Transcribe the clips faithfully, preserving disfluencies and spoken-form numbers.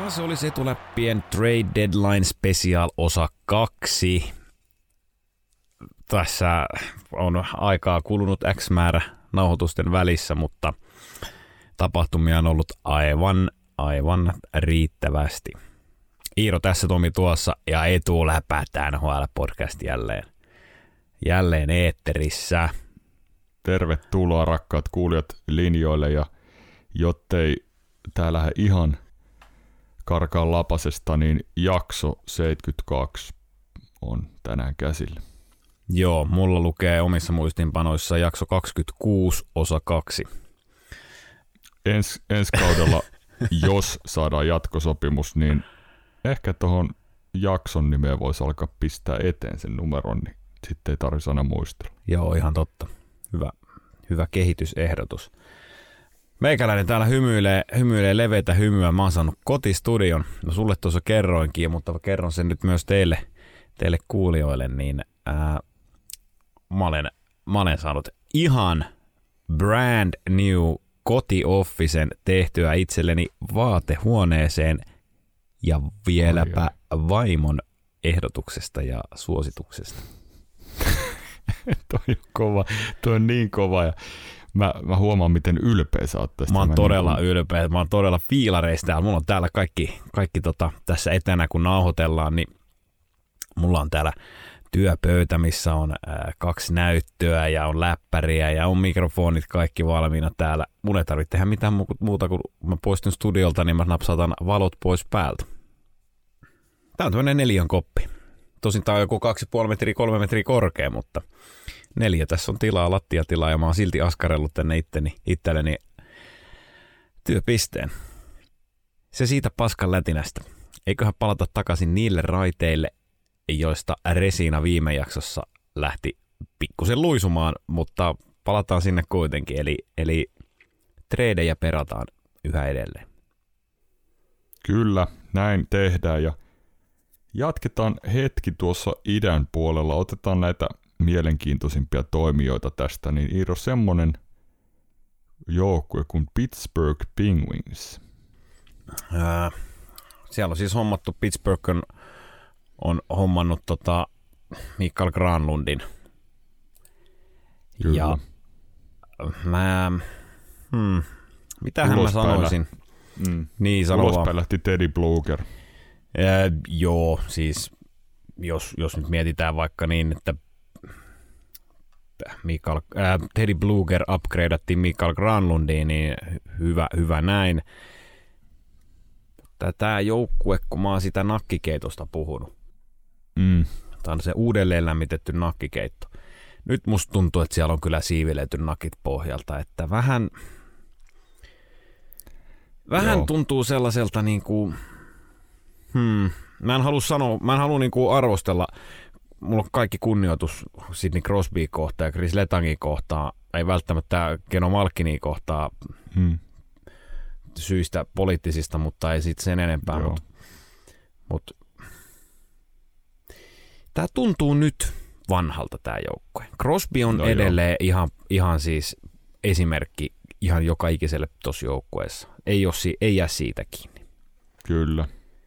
Ja se oli Setuläppien Trade Deadline Special osa kaksi. Tässä on aikaa kulunut X määrä nauhoitusten välissä, mutta tapahtumia on ollut aivan, aivan riittävästi. Iiro tässä, Tomi tuossa ja Etu läpätään N H L-podcast jälleen. Jälleen eetterissä. Tervetuloa rakkaat kuulijat linjoille, ja jottei tää lähde ihan karkaan lapasesta, niin jakso seitsemänkymmentäkaksi on tänään käsillä. Joo, mulla lukee omissa muistinpanoissa jakso kaksikymmentäkuusi osa kaksi. Ens, ensi kaudella, jos saadaan jatkosopimus, niin ehkä tuohon jakson nimeen voisi alkaa pistää eteen sen numeron, niin sitten ei tarvitse aina muistella. Joo, ihan totta. Hyvä, hyvä kehitysehdotus. Meikäläinen täällä hymyilee, hymyilee leveitä hymyä. Mä oon saanut kotistudion. No sulle tuossa kerroinkin, mutta kerron sen nyt myös teille, teille kuulijoille. Niin ää, mä, olen, mä olen saanut ihan brand new koti-officen tehtyä itselleni vaatehuoneeseen ja vieläpä oh, vaimon ehdotuksesta ja suosituksesta. Toi on kova, toi on niin kova ja mä, mä huomaan, miten ylpeä sä oot tästä. Mä oon mä todella niin ylpeä, mä oon todella fiilareista. Mulla on täällä kaikki, kaikki tota, tässä etänä, kun nauhoitellaan, niin mulla on täällä työpöytä, missä on ää, kaksi näyttöä ja on läppäriä ja on mikrofonit kaikki valmiina täällä. Mun ei tarvitse tehdä mitään muuta, kun mä poistun studiolta, niin mä napsautan valot pois päältä. Tää on tämmönen neljän koppi. Tosin tää on joku kaksi pilkku viisi metriä, kolme metriä korkea, mutta neljä tässä on tilaa, lattiatilaa, ja mä oon silti askarellut tänne itteni, itselleni työpisteen. Se siitä paskan lätinästä. Eiköhän palata takaisin niille raiteille, joista Resina viime jaksossa lähti pikkusen luisumaan, mutta palataan sinne kuitenkin. Eli, eli tradeja perataan yhä edelleen. Kyllä, näin tehdään, ja jatketaan hetki tuossa idän puolella. Otetaan näitä mielenkiintoisimpia toimijoita tästä. Niin Iiro, semmonen joukkue kuin Pittsburgh Penguins. Ää, siellä on siis hommattu, Pittsburgh on, on hommannut tota Mikael Granlundin. Kyllä. Ja mä, hmm, mitähän mä sanoisin? Mm. Niin, sano Ulospäin vaan. lähti Teddy Blueger. Ää, joo, siis jos, jos nyt mietitään vaikka niin, että Mikael, ää, Teddy Blueger upgradeattiin Mikael Granlundiin, niin hyvä, hyvä näin. Tämä joukkue, kun mä oon sitä nakkikeitosta puhunut. Mm. Tämä on se uudelleen lämmitetty nakkikeitto. Nyt musta tuntuu, että siellä on kyllä siivilöity nakit pohjalta, että vähän, vähän tuntuu sellaiselta niin kuin, hmm, mä en halua sanoa, mä en halua niin kuin arvostella. Mulla on kaikki kunnioitus Sidney Crosby kohtaan ja Chris Letangin kohtaan, ei välttämättä Geno Malkinin kohtaan Hmm. syistä poliittisista, mutta ei sitten sen enempää. Mutta mut, tämä tuntuu nyt vanhalta tämä joukkue. Crosby on no edelleen ihan, ihan siis esimerkki ihan joka ikiselle tuossa joukkueessa. Ei, ole, ei jää siitä kiinni. Kyllä.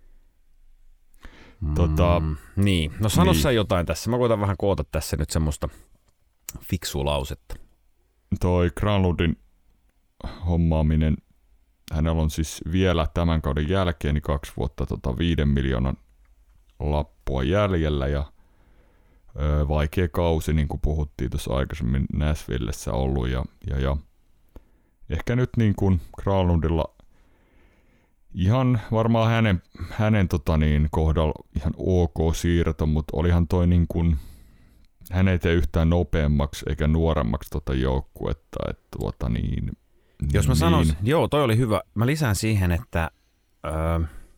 Tota, mm, niin, no sano niin. sä jotain tässä. Mä koitan vähän koota tässä nyt semmoista fiksua lausetta. Toi Granlundin hommaaminen, hänellä on siis vielä tämän kauden jälkeen niin kaksi vuotta tota viiden miljoonan lappua jäljellä, ja ö, vaikea kausi, niin kuin puhuttiin tuossa aikaisemmin Nashvillessä ollut, ja, ja, ja ehkä nyt niin kuin Granlundilla ihan varmaan hänen, hänen tota niin, kohdalla ihan ok siirto, mutta olihan toi niin kuin, hän ei tee yhtään nopeammaksi eikä nuoremmaksi tota joukkuetta, että tuota niin. Jos mä niin. sanoisin, joo, toi oli hyvä. Mä lisään siihen, että öö,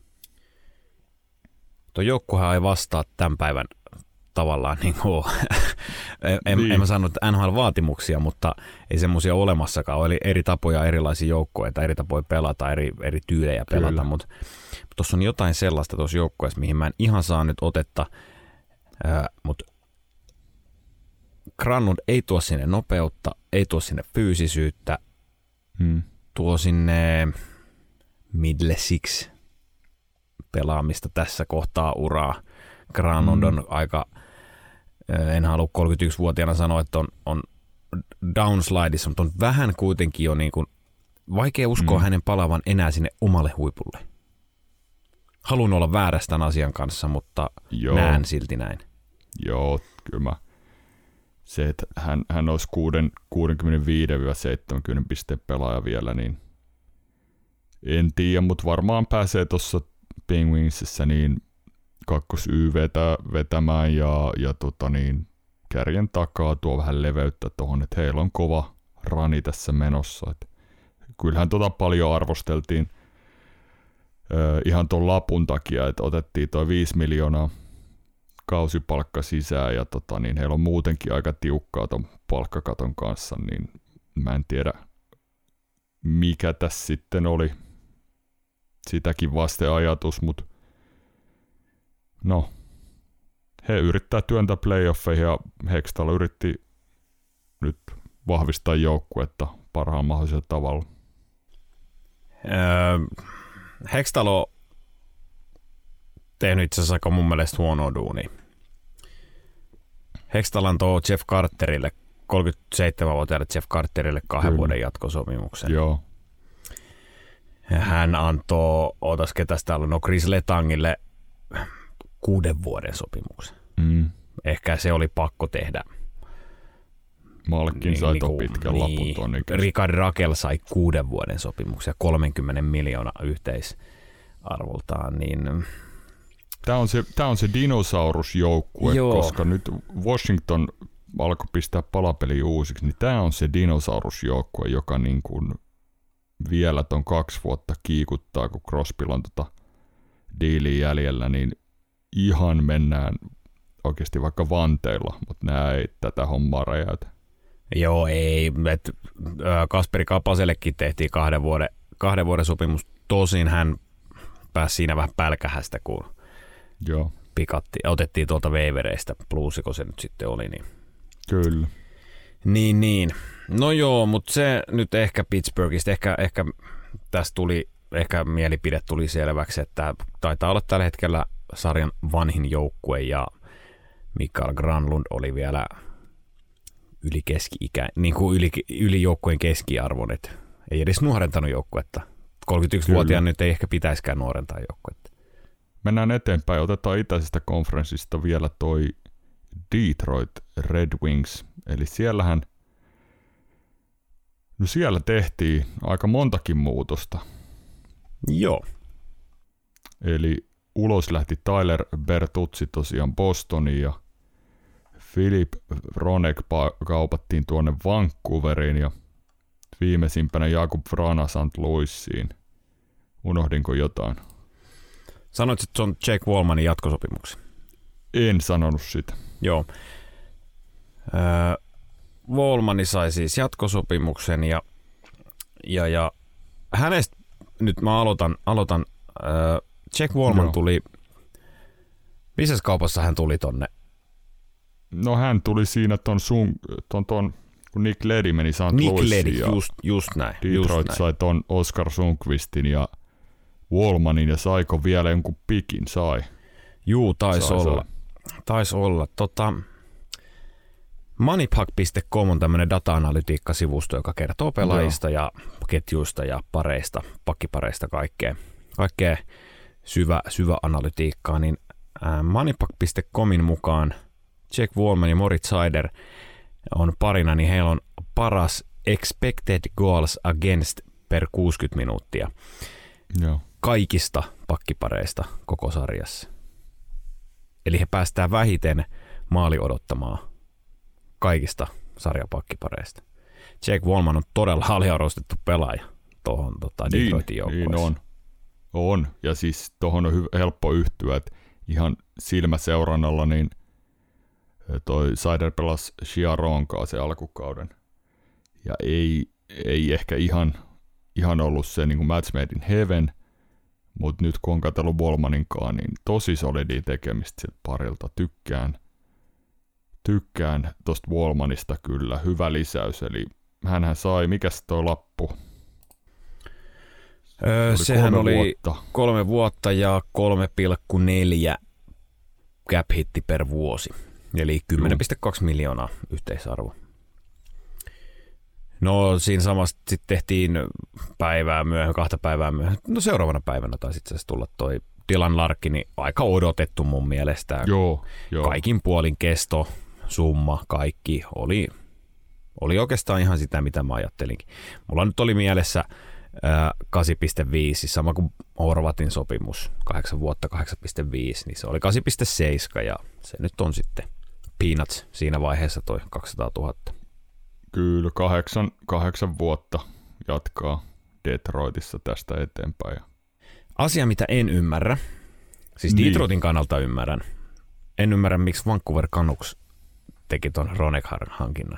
toi joukkuehan ei vastaa tämän päivän tavallaan niin kuin, en, niin. en mä sano, että N H L-vaatimuksia, mutta ei semmoisia olemassakaan. Eli eri tapoja, erilaisia joukkueita, eri tapoja pelata, eri, eri tyylejä pelata, Kyllä. mutta tuossa on jotain sellaista tuossa joukkueessa, mihin mä en ihan saa nyt otetta, öö, mutta Granlund ei tuo sinne nopeutta, ei tuo sinne fyysisyyttä, hmm. tuo sinne middle six pelaamista tässä kohtaa uraa. Granlund on mm. aika, en halua kolmekymmentäyksivuotiaana sanoa, että on, on downslideissa, mutta on vähän kuitenkin jo niin kuin vaikea uskoa mm. hänen palaavan enää sinne omalle huipulle. Haluan olla väärässä tämän asian kanssa, mutta Joo. näen silti näin. Joo, kyllä mä. Se, että hän, hän olisi kuusikymmentäviisi seitsemänkymmentä pisteen pelaaja vielä, niin en tiedä, mutta varmaan pääsee tuossa Penguinsissä niin kakkos Y vetä, vetämään ja, ja tota niin, kärjen takaa tuo vähän leveyttä tuohon, että heillä on kova rani tässä menossa. Et kyllähän tota paljon arvosteltiin ö, ihan tuon lapun takia, että otettiin tuo viisi miljoonaa kausipalkka sisään ja tota, niin heillä on muutenkin aika tiukkaa tuon palkkakaton kanssa, niin mä en tiedä mikä tässä sitten oli sitäkin vasten ajatus, mutta no, he yrittää työntää playoffeihin ja Hextall yritti nyt vahvistaa joukkuetta parhaan mahdollisella tavalla. Öö, Hextall on tehnyt itse asiassa aika mun mielestä huonoa duunia. Hextall antoi Jeff Carterille, kolmekymmentäseitsemänvuotiaalle Jeff Carterille kahden Kyllä. vuoden jatkosopimuksen. Joo. Hän antoi, ootas ketäs täällä on, no Chris Letangille kuuden vuoden sopimuksen. Mm. Ehkä se oli pakko tehdä. Malkin niin, sai tuon pitkän niin, lapun. Richard Raquel sai kuuden vuoden sopimuksen ja kolmekymmentä miljoonaa yhteisarvoltaan. Niin Tämä on se, tämä on se dinosaurusjoukkue, Joo. koska nyt Washington alkoi pistää palapeliä uusiksi, niin tämä on se dinosaurusjoukkue, joka niin kuin vielä ton kaksi vuotta kiikuttaa, kun Crosbylla on tota diiliä jäljellä, niin ihan mennään oikeasti vaikka vanteilla, mutta nämä ei tätä hommaa räjäytä. Joo, ei. Et, äh, Kasperi Kapasellekin tehtiin kahden vuoden, kahden vuoden sopimus. Tosin hän pääsi siinä vähän pälkähästä, kun Joo. pikatti, otettiin tuolta waivereistä, plusiko se nyt sitten oli. Niin. Kyllä. Niin, niin. No joo, mutta se nyt ehkä Pittsburghista, ehkä, ehkä tästä tuli, ehkä mielipide tuli selväksi, että taitaa olla tällä hetkellä sarjan vanhin joukkue ja Mikael Granlund oli vielä yli keski-ikä, niin kuin yli, yli joukkueen keskiarvon, että ei edes nuorentanut joukkuetta. kolmekymmentäyksivuotiaan nyt ei ehkä pitäisikään nuorentaa joukkuetta. Mennään eteenpäin, otetaan itäisestä konferenssista vielä toi Detroit Red Wings, eli siellähän no siellä tehtiin aika montakin muutosta. Joo. Eli ulos lähti Tyler Bertuzzi tosiaan Bostoniin ja Philip Hronek kaupattiin tuonne Vancouveriin ja viimeisimpänä Jakub Vrana Saint Louisiin. Unohdinko jotain? Sanoit, että se on Jake Wallmanin jatkosopimuksen. En sanonut sitä. Joo. Öö, Wallmani sai siis jatkosopimuksen ja, ja, ja hänestä nyt mä aloitan, aloitan öö, Jake Wallman Joo. tuli, missä kaupassa hän tuli tonne? No hän tuli siinä ton sun, ton, ton kun Nick Leddy meni Saint Louisiin ja just, just näin, Detroit just sai näin. ton Oscar Sundqvistin ja Wallmanin ja saiko vielä jonkun pikin, sai. Juu, taisi olla. Taisi olla. Tota, moneypuck piste com on tämmöinen data-analytiikka-sivusto, joka kertoo pelaajista Joo. ja ketjuista ja pareista, pakkipareista kaikkea, kaikkea syvä, syvä analytiikkaa. Niin äh, moneypuck piste comin mukaan Jake Wallman ja Moritz Seider on parina, niin heillä on paras expected goals against per kuusikymmentä minuuttia. Joo. Kaikista pakkipareista koko sarjassa. Eli he päästään vähiten maali odottamaan kaikista sarjapakkipareista. Jake Wallman on todella aliarvostettu pelaaja tuohon tota, Detroitin joukkueeseen. Niin on. On. Ja siis tuohon on hy- helppo yhtyä, että ihan silmäseurannalla niin toi Seider pelasi Chiaron kanssa se alkukauden. Ja ei, ei ehkä ihan, ihan ollut se niin kuin match made in heaven, mutta nyt kun on katsellut Wallmaninkaan, niin tosi solidia tekemistä siltä parilta. Tykkään, tykkään tosta Wallmanista kyllä. Hyvä lisäys, eli hänhän sai, mikäs toi lappu? Öö, oli sehän oli vuotta. kolme vuotta ja kolme pilkku neljä cap hitti per vuosi. Eli kymmenen pilkku kaksi miljoonaa yhteisarvo. No siinä samasta sitten tehtiin päivää myöhemmin, kahta päivää myöhemmin. No seuraavana päivänä taisi itse asiassa tulla toi Dylan Larkini, aika odotettu mun mielestä. Joo, joo. Kaikin puolin kesto, summa, kaikki oli, oli oikeastaan ihan sitä, mitä mä ajattelinkin. Mulla nyt oli mielessä ää, kahdeksan pilkku viisi, sama kuin Horvatin sopimus, kahdeksan vuotta kahdeksan pilkku viisi, niin se oli kahdeksan pilkku seitsemän ja se nyt on sitten peanuts siinä vaiheessa toi kaksisataatuhatta. Kyllä, kahdeksan, kahdeksan vuotta jatkaa Detroitissa tästä eteenpäin. Asia, mitä en ymmärrä, siis niin. Detroitin kannalta ymmärrän, en ymmärrä, miksi Vancouver Canucks teki ton Ronek-hankinnan.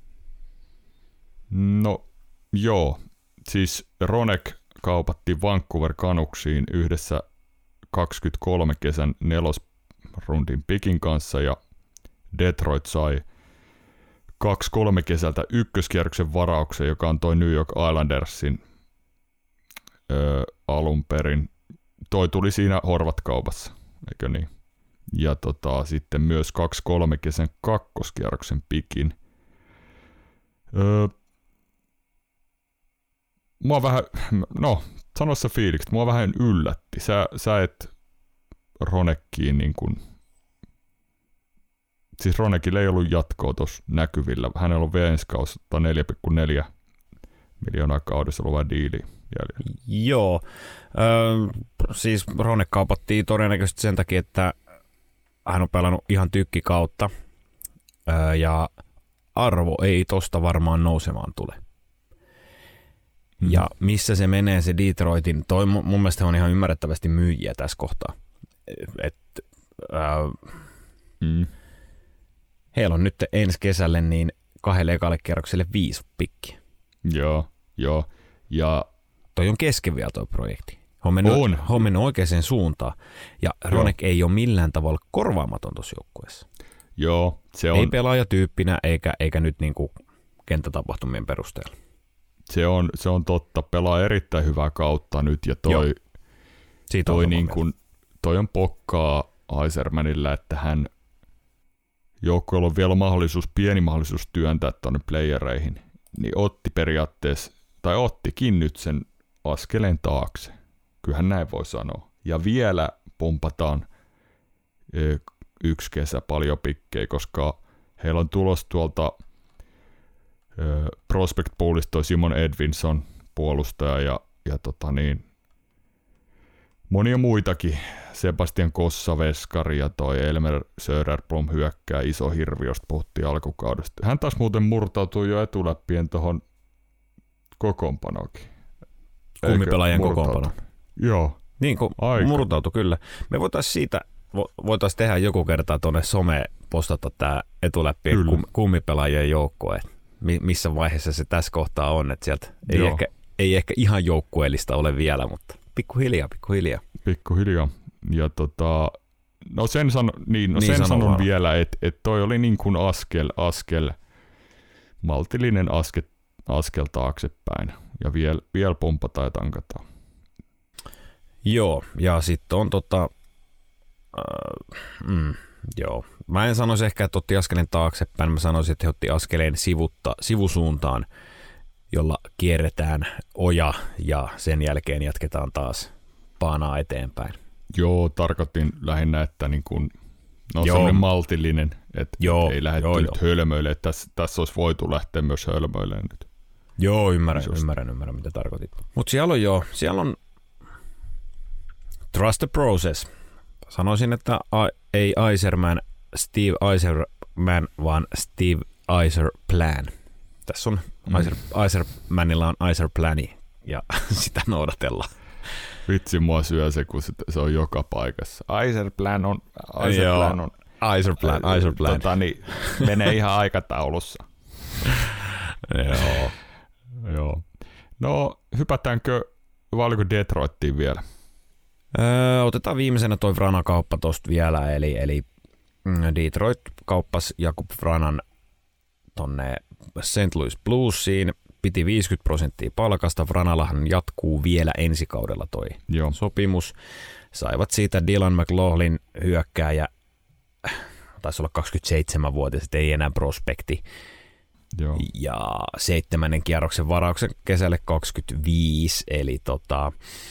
No joo, siis Ronek kaupattiin Vancouver Canucksiin yhdessä kaksikymmentäkolme kesän nelosrundin pikin kanssa ja Detroit sai kaksi kolme kesältä ykköskierroksen varauksen, joka on toi New York Islandersin ö, alun perin. Toi tuli siinä Horvat-kaupassa, eikö niin? Ja tota, sitten myös kaksi kolme kesän kakkoskierroksen pikin. Öö, mua vähän, no sano sä fiilikset, mua vähän yllätti. Sä, sä et Ronekkiin niin kuin, siis Ronekille ei ollut jatkoa tuossa näkyvillä. Hänellä on vielä ensi kausi neljä pilkku neljä miljoonaa kaudessa oleva diili jäljellä. Joo, öö, siis Ronek kaupattiin todennäköisesti sen takia, että hän on pelannut ihan tykkikautta öö, ja arvo ei tosta varmaan nousemaan tule. Mm. Ja missä se menee se Detroitin, toi mun mielestä on ihan ymmärrettävästi myyjiä tässä kohtaa. Et, öö, mm. Heillä on nyt ensi kesälle niin kahdelle ekalle kierrokselle viisi pikkiä. Joo, joo. Ja toi on kesken vielä toi projekti. On mennyt, on. on mennyt oikeaan suuntaan. Ja Ronek joo. ei ole millään tavalla korvaamaton tuossa joukkueessa. Joo, se on. Ei pelaajatyyppinä eikä, eikä nyt niinku kenttätapahtumien perusteella. Se on, se on totta. Pelaa erittäin hyvää kautta nyt ja toi, toi, niin kun, toi on pokkaa Yzermanilla, että hän joukkueella on vielä mahdollisuus, pieni mahdollisuus työntää tuonne playereihin, niin otti periaatteessa, tai ottikin nyt sen askeleen taakse. Kyllähän näin voi sanoa. Ja vielä pumpataan yksi kesä paljon pikkejä, koska heillä on tulos tuolta Prospect Poolista toi Simon Edvinson puolustaja ja, ja tota niin, monia muitakin. Sebastian Kossa-veskari ja toi Elmer Söderblom hyökkää iso hirvi, josta puhuttiin alkukaudesta. Hän taas muuten murtautui jo etuläppien tuohon kokoonpanoonkin. Kummipelaajan kokoonpano. Joo. Niin kuin murtautui kyllä. Me voitaisiin siitä, voitaisiin tehdä joku kertaa tuonne someen postata tämä etuläppien kum, kummipelaajien joukkue. Missä vaiheessa se tässä kohtaa on, että sieltä ei ehkä, ei ehkä ihan joukkueellista ole vielä, mutta pikkuhiljaa, pikkuhiljaa. Pikkuhiljaa. Ja tota, no sen, sano, niin, no niin sen sanon vielä, että et toi oli niin kuin askel, askel, maltillinen askel, askel taaksepäin. Ja vielä viel pompataan ja tankataan. Joo, ja sitten on tota, äh, mm, joo. Mä en sanoisi ehkä, että otti askeleen taaksepäin, mä sanoisin, että he otti askeleen sivutta, sivusuuntaan, jolla kierretään oja ja sen jälkeen jatketaan taas paanaa eteenpäin. Joo, tarkoitin lähinnä, että niin kun, no semmoinen maltillinen, että joo, ei lähdetty joo, nyt joo. hölmöille. Tässä, tässä olisi voitu lähteä myös hölmöille nyt. Joo, ymmärrän, ymmärrän, ymmärrän mitä tarkoitit. Mutta siellä on jo, siellä on trust the process. Sanoisin, että ei Yzerman, Steve Yzerman, vaan Steve Yzer plan. Tässä on mm. Yzer, Yzermanilla on Yzer plani ja sitä noudatellaan. Vitsi, mua syö se, kun se on joka paikassa. Yzer plan on, Yzer plan on. Yzer plan, Yzer plan. Tota, niin, menee ihan aikataulussa. Joo. Joo. No, hypätäänkö, vai oliko Detroittiin vielä? Öö, otetaan viimeisenä toi Vrana-kauppa tosta vielä, eli, eli Detroit kauppasi Jakub Vranan tonne Saint Louis Bluesiin piti viisikymmentä prosenttia palkasta. Vranallahan jatkuu vielä ensi kaudella toi Joo. sopimus. Saivat siitä Dylan McLaughlin hyökkääjä, taisi olla kaksikymmentäseitsemänvuotias, ei enää prospekti. Joo. Ja seitsemännen kierroksen varauksen kesälle kaksikymmentäviisi, eli tota,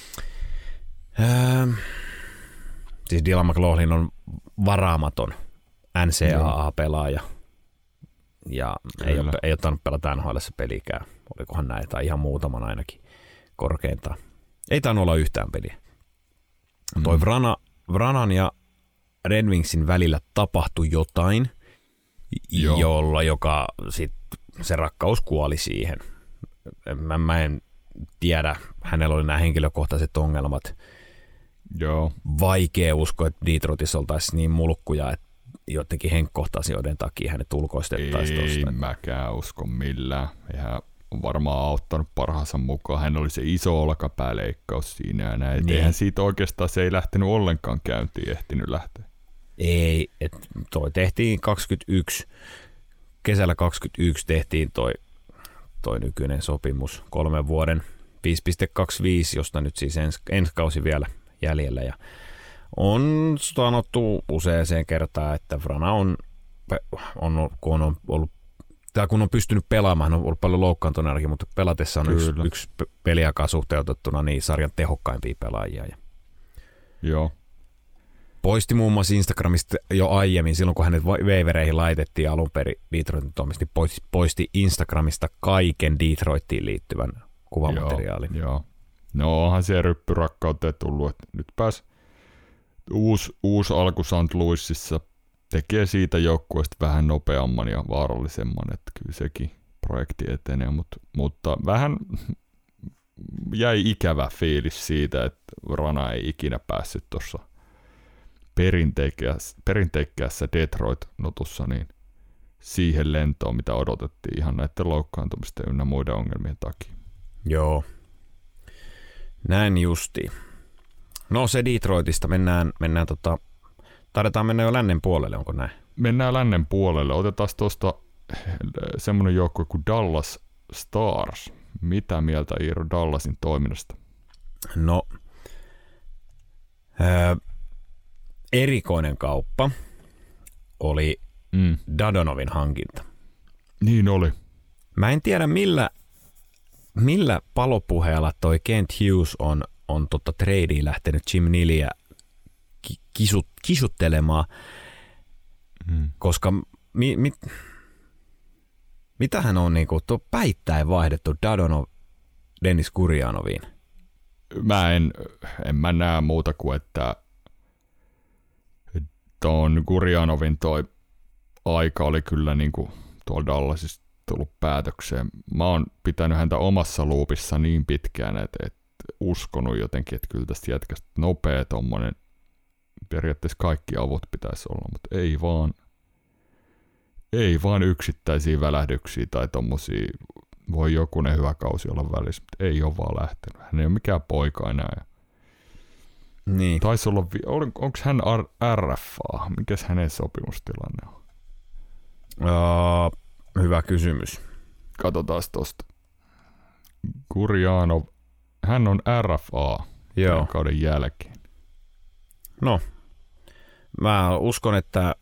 ää, siis Dylan McLaughlin on varaamaton N C A A-pelaaja. Ja ei ole, ei ole tainnut pelata N H L:ssä pelikään. Olikohan näin, tai ihan muutaman ainakin korkeintaan. Ei tainnut olla yhtään peliä. Mm. Toi Vrana, Vranan ja Red Wingsin välillä tapahtui jotain, Joo. jolla joka sit, se rakkaus kuoli siihen. Mä, mä en tiedä, hänellä oli nämä henkilökohtaiset ongelmat. Joo. Vaikea uskoa, että Detroitissa oltaisiin niin mulkkuja, että jotenkin henkkohta-asioiden takia hänet ulkoistettaisiin tuosta. Ei mäkään usko millään. Eihän on varmaan auttanut parhaansa mukaan. Hän oli se iso olkapääleikkaus siinä ja näin. Niin. Eihän siitä oikeastaan se ei lähtenyt ollenkaan käyntiin, ehtinyt lähteä. Ei, että toi tehtiin kaksikymmentäyksi, kesällä kaksikymmentäyksi tehtiin toi, toi nykyinen sopimus kolmen vuoden viisi pilkku kaksikymmentäviisi, josta nyt siis ens, ensi kausi vielä jäljellä ja on sanottu useaseen kertaan, että Vrana on, on, kun on ollut, tai kun on pystynyt pelaamaan, hän on ollut paljon loukkaantuneellakin, mutta pelatessa on yksi, yksi peliaikaa suhteutettuna niin sarjan tehokkaimpia pelaajia. Joo. Poisti muun muassa Instagramista jo aiemmin, silloin kun hänet waivereihin laitettiin alun perin Detroitin toimesta, poisti, poisti Instagramista kaiken Detroittiin liittyvän kuvamateriaalin. Joo, joo. No onhan se ryppyrakkauteen tullut, että nyt pääsi Uusi, uusi alku Saint Louisissa tekee siitä joukkueesta vähän nopeamman ja vaarallisemman, että kyllä sekin projekti etenee, mutta, mutta vähän jäi ikävä fiilis siitä, että Vrana ei ikinä päässyt tuossa perinteikkäässä Detroit-notussa niin siihen lentoon, mitä odotettiin ihan näiden loukkaantumisten ynnä muiden ongelmien takia. Joo, näin justiin. No se Detroitista mennään, mennään tota, taidetaan mennä jo lännen puolelle, onko näin? Mennään lännen puolelle. Otetaan tuosta semmoinen joukkue kuin Dallas Stars. Mitä mieltä Iiro Dallasin toiminnasta? No, ää, erikoinen kauppa oli mm. Dadonovin hankinta. Niin oli. Mä en tiedä millä, millä palopuheella toi Kent Hughes on on totta tradeen lähtenyt Jim Nealia kisut, kisuttelemaan, mm. koska mi, mi, mitähän on niinku tuo päittäin vaihdettu Dadonov Dennis Gurianoviin? Mä en, en mä näe muuta kuin, että tuon Gurianovin toi aika oli kyllä niinku tuolla Dallasissa tullut päätökseen. Mä oon pitänyt häntä omassa luupissa niin pitkään, että, että uskonut jotenkin, että kyllä tästä jätkästä nopea tommonen, periaatteessa kaikki avut pitäisi olla, mutta ei vaan, ei vaan yksittäisiä välähdyksiä tai tommosia, voi jokunen hyvä kausi olla välissä, mutta ei ole vaan lähtenyt. Hän ei ole mikään poika enää. Niin. Taisi olla, on, onko hän R F A? Mikäs hänen sopimustilanne on? Uh, hyvä kysymys. Katsotaan tosta. Gurianov, hän on R F A Joo. kauden jälkeen. No, mä uskon, että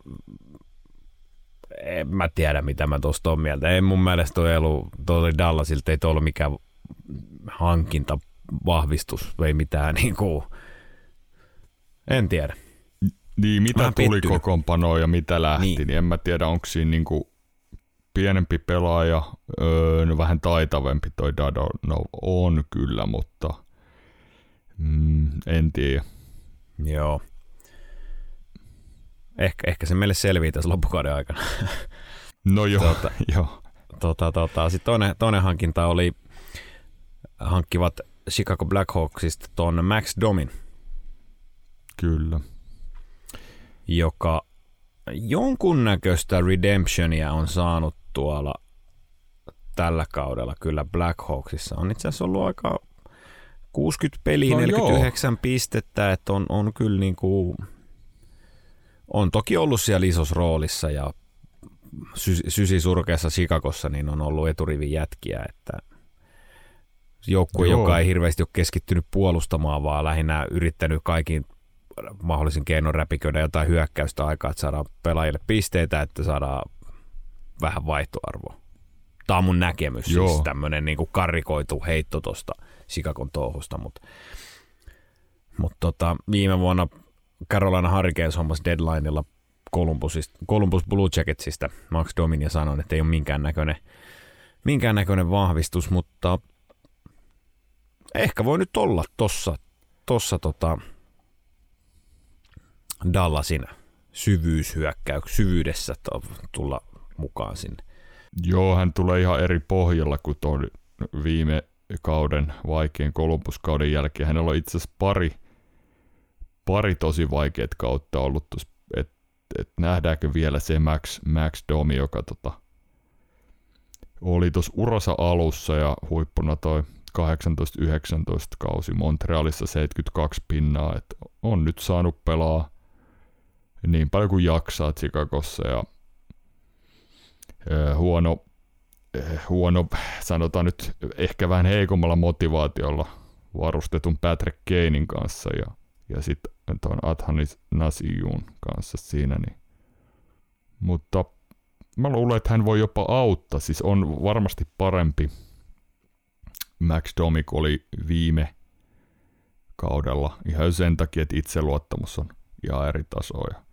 en mä tiedä, mitä mä tuosta on mieltä. Ei mun mielestä toi ollut, toi Dallasilta ei toi ollut mikään hankinta, vahvistus, ei mitään niinku, en tiedä. Niin, mitä tuli kokoonpanoa ja mitä lähti, niin. niin en mä tiedä, onko siinä niinku pienempi pelaaja, öö, no vähän taitavempi toi Dado, no on kyllä, mutta mm, en tiedä. Joo. Ehkä, ehkä se meille selvii tässä loppukauden aikana. No joo, tota, joo. Tota, tota. Sitten toinen, toinen hankinta oli, hankkivat Chicago Blackhawksista tuon Max Domin. Kyllä. Joka jonkunnäköistä redemptionia on saanut tuolla tällä kaudella kyllä Blackhawksissa. On itse asiassa ollut aika kuusikymmentä peliä, no neljäkymmentäyhdeksän joo. pistettä, että on, on kyllä niin kuin, on toki ollut siellä isossa roolissa ja sy- sysisurkeassa Chicagossa niin on ollut eturivin jätkiä, että Joukkue, Joo. joka ei hirveästi ole keskittynyt puolustamaan, vaan lähinnä yrittänyt kaikin mahdollisin keinoin räpiköidä jotain hyökkäystä aikaa, että saadaan pelaajille pisteitä, että saadaan vähän vaihtoarvoa. Tämä on mun näkemys, Joo. siis tämmöinen niin kuin karrikoitu heitto tuosta Chicagon touhusta, mutta mut tota, viime vuonna Carolina Hurricanes hommasi deadlineilla Columbus Blue Jacketsista. Max Domin ja sanoi, että ei ole minkäännäköinen, minkäännäköinen vahvistus, mutta ehkä voi nyt olla tossa, tossa tota Dallasin syvyyshyökkäyks, syvyydessä tulla mukaan sinne. Joo, hän tulee ihan eri pohjalla kuin tuon viime kauden vaikean Columbus-kauden jälkeen. Hänellä on itse asiassa pari, pari tosi vaikeat kautta ollut, että et nähdäänkö vielä se Max, Max Domi, joka tota, oli tuossa uransa alussa ja huippuna toi kahdeksantoista yhdeksäntoista kausi Montrealissa seitsemänkymmentäkaksi pinnaa, että on nyt saanut pelaa niin paljon kuin jaksaa Chicagossa ja äh, huono, äh, huono, sanotaan nyt ehkä vähän heikommalla motivaatiolla varustetun Patrick Kanein kanssa ja, ja sitten tuon Athanis Nasijun kanssa siinä. Niin. Mutta mä luulen, että hän voi jopa auttaa, siis on varmasti parempi Max Domi oli viime kaudella ihan sen takia, että itseluottamus on ihan eri tasoja.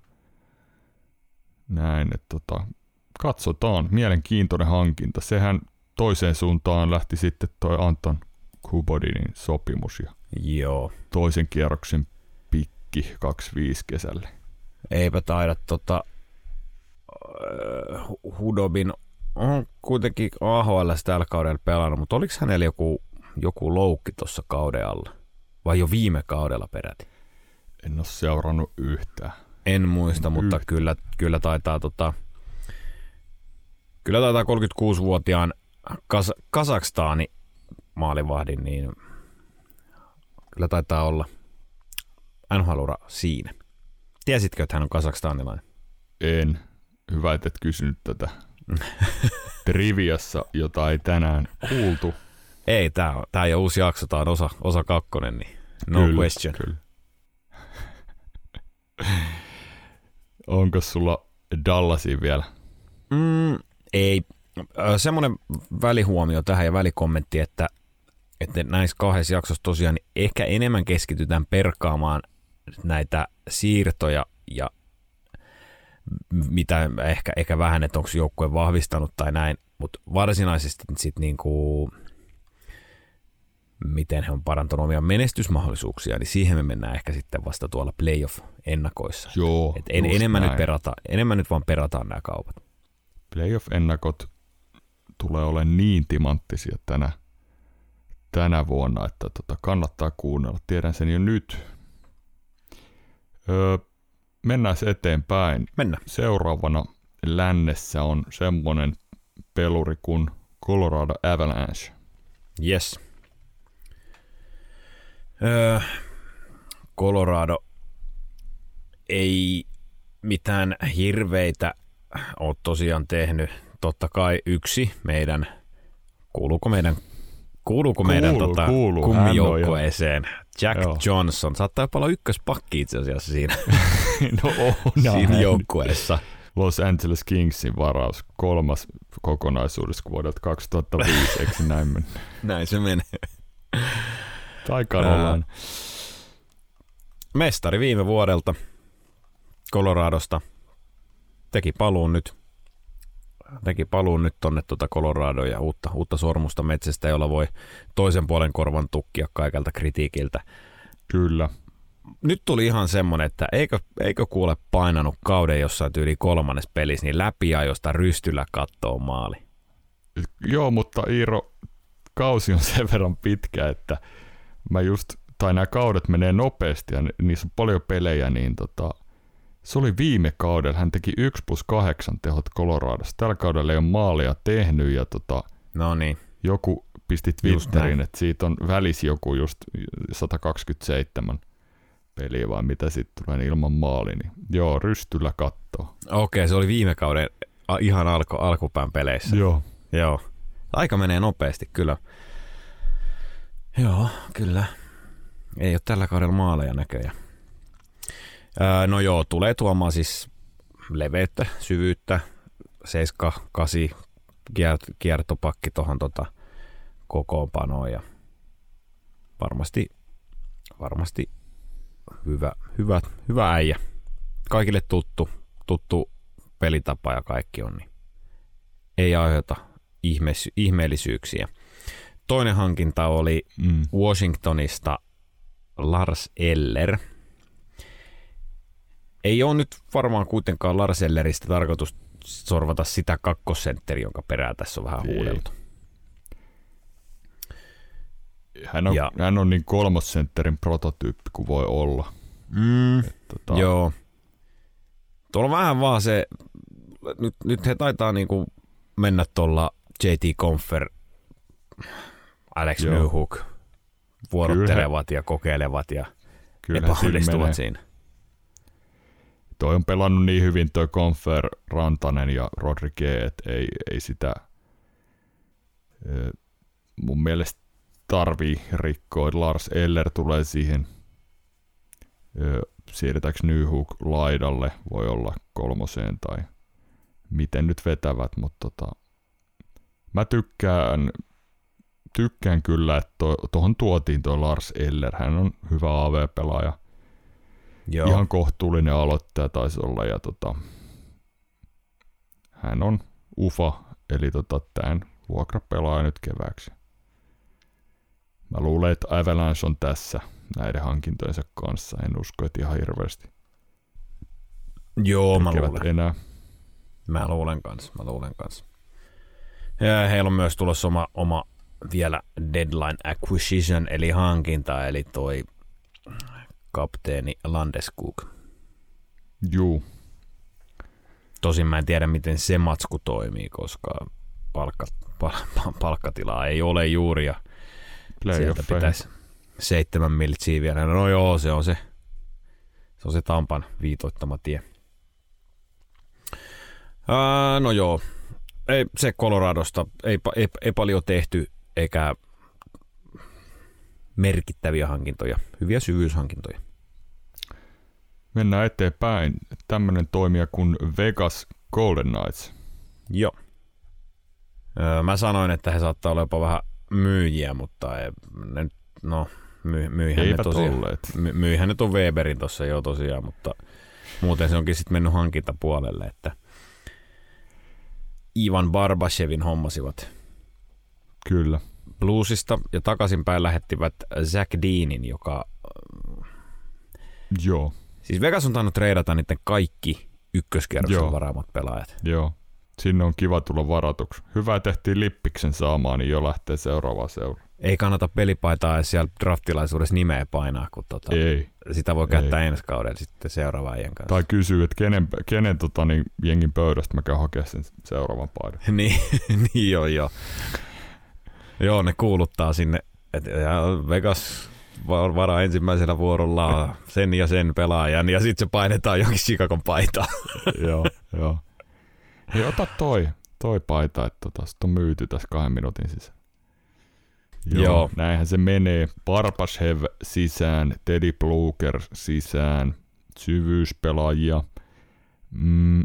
Näin, että tota, katsotaan. Mielenkiintoinen hankinta. Sehän toiseen suuntaan lähti sitten toi Anton Khudobinin sopimus ja Joo. toisen kierroksen pikki kaksikymmentäviisi kesälle. Eipä taida tota Khudobin on kuitenkin A H L tällä kaudella pelannut, mutta oliko hänellä joku, joku loukki tuossa kauden alla? Vai jo viime kaudella peräti? En ole seurannut yhtään. En muista, en mutta yhtään. kyllä, kyllä taitaa tota, kyllä taitaa kolmekymmentäkuusivuotiaan Kas, Kazakstani maalivahdin, niin kyllä taitaa olla N H L-ura siinä. Tiesitkö, että hän on kazakstanilainen? En. Hyvä, että et kysynyt tätä triviassa, jota ei tänään kuultu. Ei, tää, on, tää ei ole uusi jakso, tää on osa, osa kakkonen, niin no kyllä, question. Kyllä. Onko sulla Dallasia vielä? Mm, ei. Semmoinen välihuomio tähän ja välikommentti, että, että näissä kahdessa jaksossa tosiaan niin ehkä enemmän keskitytään perkaamaan näitä siirtoja ja mitä ehkä, ehkä vähän, että onko joukkue vahvistanut tai näin, mutta varsinaisesti sitten niinku, miten he on parantanut omia menestysmahdollisuuksia, niin siihen me mennään ehkä sitten vasta tuolla playoff-ennakoissa. Joo, Et en, enemmän, nyt perata, enemmän nyt vaan perataan nämä kaupat. Playoff-ennakot tulee olemaan niin timanttisia tänä, tänä vuonna, että tota kannattaa kuunnella. Tiedän sen jo nyt. Öö, mennään eteenpäin. Mennä. Seuraavana lännessä on semmoinen peluri kuin Colorado Avalanche. Yes. Öö, Colorado ei mitään hirveitä ole tosiaan tehnyt. Totta kai yksi meidän, kuuluuko meidän, kuuluuko Kuuluu, meidän tota, kuuluu. kummijoukkueeseen. Jack Joo. Johnson. Saattaa jopa olla ykköspakki itse asiassa siinä, no on siinä joukkueessa. Los Angeles Kingsin varaus, kolmas kokonaisuudessa vuodelta kaksituhattaviisi, eikö se näin mennä? Näin se menee. Taikaan ollaan. Mestari viime vuodelta Coloradosta teki paluun nyt. Teki paluun nyt tonne tuota Coloradoon ja uutta, uutta sormusta metsästä, jolla voi toisen puolen korvan tukkia kaikelta kritiikiltä. Kyllä. Nyt tuli ihan semmonen, että eikö, eikö kuule painanut kauden jossain tyyli kolmannes pelissä, niin läpiajosta rystyllä kattoo maali. Joo, mutta Iiro, kausi on sen verran pitkä, että mä just, tai nämä kaudet menee nopeasti ja niissä on paljon pelejä, niin tota, se oli viime kaudella, hän teki yksi plus kahdeksan tehot Coloradossa. Tällä kaudella ei ole maalia tehnyt ja tota, no niin. joku pisti Twitterin, että siitä on välis joku just sata kaksikymmentäseitsemän peliä vai mitä sitten tulee ilman maali. Niin joo, rystyllä kattoo. Okei, se oli viime kauden ihan alku, alkupään peleissä. Joo. Joo. Aika menee nopeasti kyllä. Joo, kyllä. Ei ole tällä kaudella maaleja näköjään. Öö, no joo, tulee tuomaan siis leveyttä, syvyyttä, seitsemän kahdeksan kiert- kiertopakki tuohon tota kokoonpanoon ja varmasti, varmasti hyvä, hyvä, hyvä äijä. Kaikille tuttu, tuttu pelitapa ja kaikki on, niin ei aiheuta ihme, ihmeellisyyksiä. Toinen hankinta oli mm. Washingtonista Lars Eller. Ei ole nyt varmaan kuitenkaan Lars Elleristä tarkoitus sorvata sitä kakkosentteri, jonka perää tässä on vähän ei. huudeltu. Hän on, ja. hän on niin kolmosentterin prototyyppi kuin voi olla. Mm, Et, tota... Joo. Tuolla on vähän vaan se, nyt, nyt he taitaa niinku mennä tuolla J T Confer, Alex Joo. Newhook vuorottelevat Kyllä. ja kokeilevat ja epäonnistuvat siinä. Toi on pelannut niin hyvin toi Confer, Rantanen ja Rodriguez, että ei, ei sitä mun mielestä tarvii rikkoa. Lars Eller tulee siihen, siirretäänkö Newhook laidalle, voi olla kolmoseen tai miten nyt vetävät, mutta tota, mä tykkään, tykkään kyllä, että tuohon tuotiin tuo Lars Eller, hän on hyvä A V-pelaaja. Joo. Ihan kohtuullinen aloittaja taisi olla ja tota, hän on ufa, eli tota, tämän vuokrapelaaja nyt kevääksi. Mä luulen, että Avalanche on tässä näiden hankintojensa kanssa. En usko, että ihan hirveästi. Joo, mä luulen. Enää. Mä luulen kans, mä luulen kans. Ja heillä on myös tulossa oma, oma vielä deadline acquisition, eli hankinta, eli toi kapteeni Landeskog. Juu. Tosin mä en tiedä, miten se matsku toimii, koska palkka, pal, palkkatilaa ei ole juuri ja sieltä pitäisi seitsemän miltsiä vielä. No joo, se on se, se on se Tampan viitoittama tie. Ää, no joo, ei, se Coloradosta ei, ei, ei paljon tehty eikä merkittäviä hankintoja, hyviä syvyyshankintoja. Mennään eteenpäin. Tämmöinen toimija kuin Vegas Golden Knights. Joo. Öö, mä sanoin, että he saattaa olla jopa vähän myyjiä, mutta ei, ne, no, my, myyhän Eivät ne tosiaan. My, myyhän ne tuon Weberin tuossa jo tosiaan, mutta muuten se onkin sitten mennyt hankintapuolelle, että Ivan Barbashevin hommasivat. Kyllä. Bluesista ja takaisinpäin lähettivät Zach Deanin, joka... Joo. Siis Vegas on tainnut treidata niiden kaikki ykköskierroksen varaamat pelaajat. Joo. Sinne on kiva tulla varatuksi. Hyvä tehtiin Lippiksen saamaan, niin jo lähtee seuraavaan seuraan. Ei kannata pelipaitaa edes siellä draftilaisuudessa nimeä painaa, kun tota, ei. sitä voi käyttää ei. ensi kaudella sitten seuraavaan ajan kanssa. Tai kysyy, että kenen, kenen tota, niin, jengin pöydästä mä käyn hakemaan sen seuraavan paidan. niin, niin joo, joo. Joo, ne kuuluttaa sinne, että Vegas varaa ensimmäisellä vuorolla sen ja sen pelaajan, ja sitten se painetaan johonkin Chicagon paitaan. joo, joo. Hei, ota toi, toi paita, että tota, sit on myyty tässä kahden minuutin sisään. Joo, joo. Näinhän se menee. Barbashev sisään, Teddy Bluger sisään, syvyyspelaajia. Mm.